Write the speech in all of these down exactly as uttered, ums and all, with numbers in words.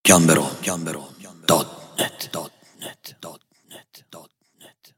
گمبرو گمبرو دات نت دات نت دات نت دات نت.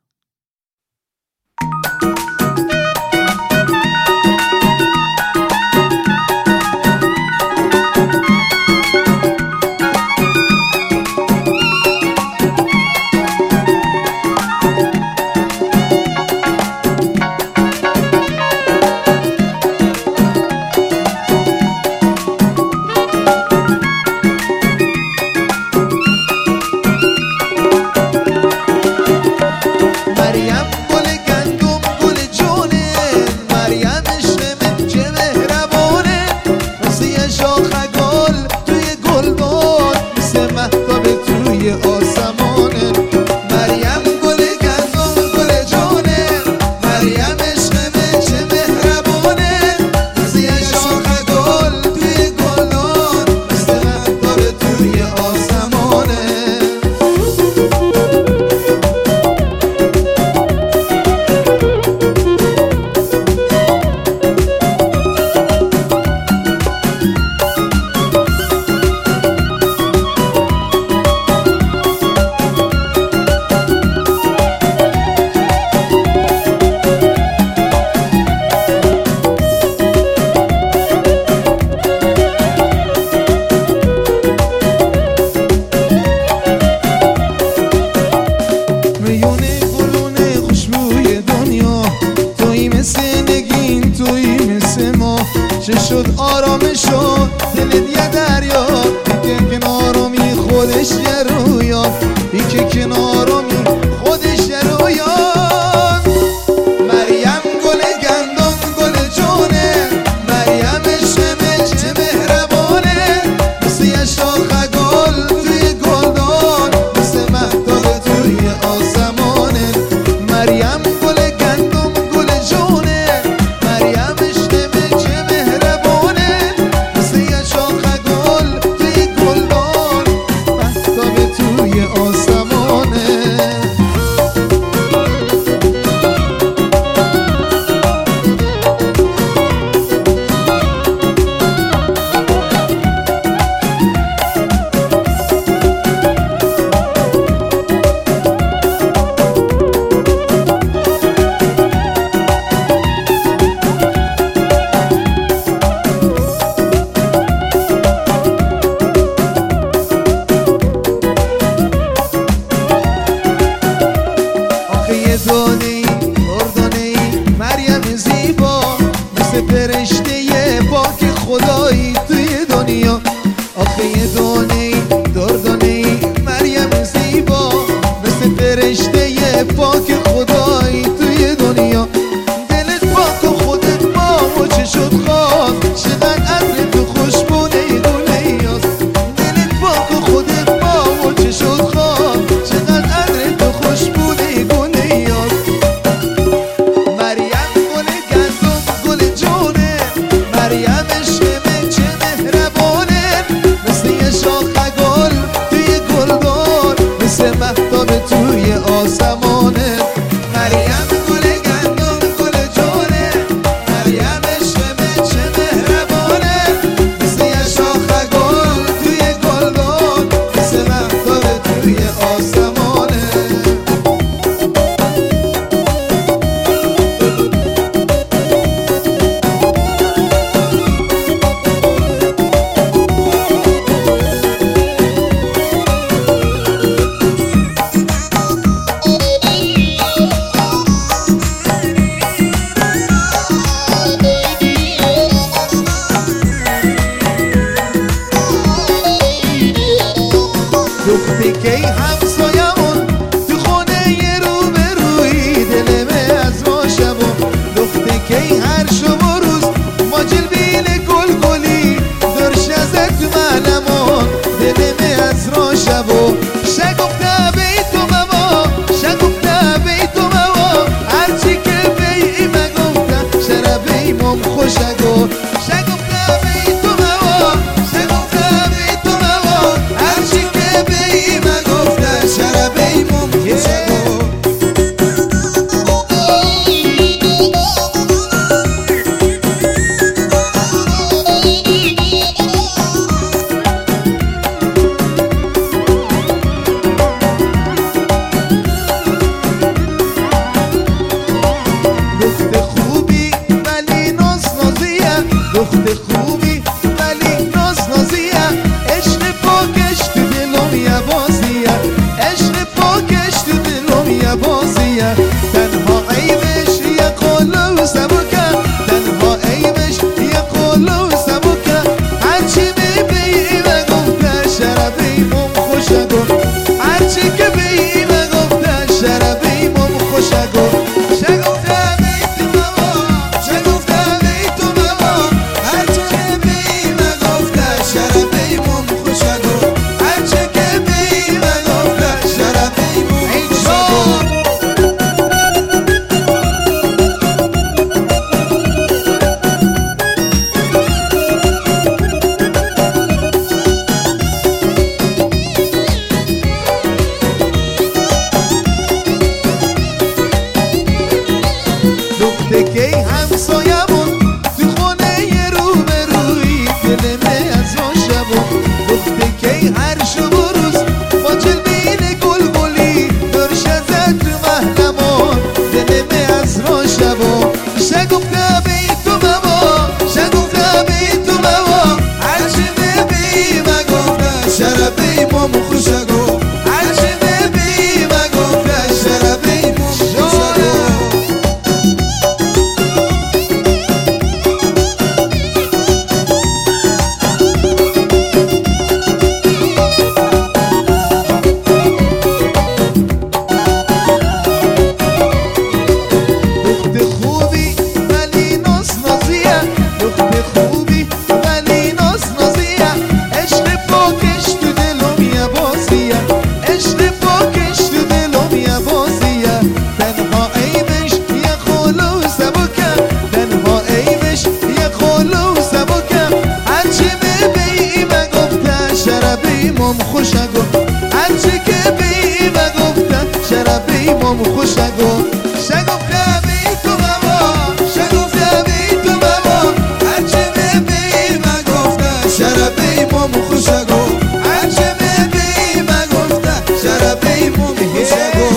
چه شد آرامش شد دلت یه دریا بیکه کنارومی خودش یه رویا بیکه کنارومی خودش یه رویا مریم گل گندم گل جونه مریم شمه چه مهربانه مثل یه شاخه گل توی گلدان مثل مهتاب توی آسمانه مریم گل گندم گل جونه مریم دونی اردنی مریم زیبا مثل فرشته پاک خدایی توی دنیا آخه یه دونی دردونی مریم زیبا مثل فرشته پاک خدایی توی دنیا دلت پاک و خودت با و چه شد خواب چقدر عطر تو خوشبونه گونه یاست دلت پاک و خودت با و چه شد خواب چقدر عطر تو خوشبونه گونه توی آسمانه مریم گل گندم گل جونه مریم شمه چه مهربانه مثل یه شاخه گل توی گلدان مثل مهتاب توی آسمانه دختی که همسایمون تو خونه یه رو به روی دلمه از ما شبون دختی که هر شب و روز ما جلبین گل گلی درش ازت منمون دلمه از را شبون شگفته بی تو موا شگفته بی تو موا هرچی که بی مگفته شربی مم خوشگو شگفته بی تو موا شگفته بی تو موا هرچی که بی مگفته مام خوشگو هرچی ببی مگفته شربی مام خوشگو مام خوشگو هرچی که بی و گفتن شربی مام خوشگو شگفت خبی تو بابا شگفت خبی تو بابا هرچی بی و گفتن شربی مام خوشگو هرچی بی و گفتن شربی مام خوشگو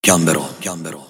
جان برو جان برو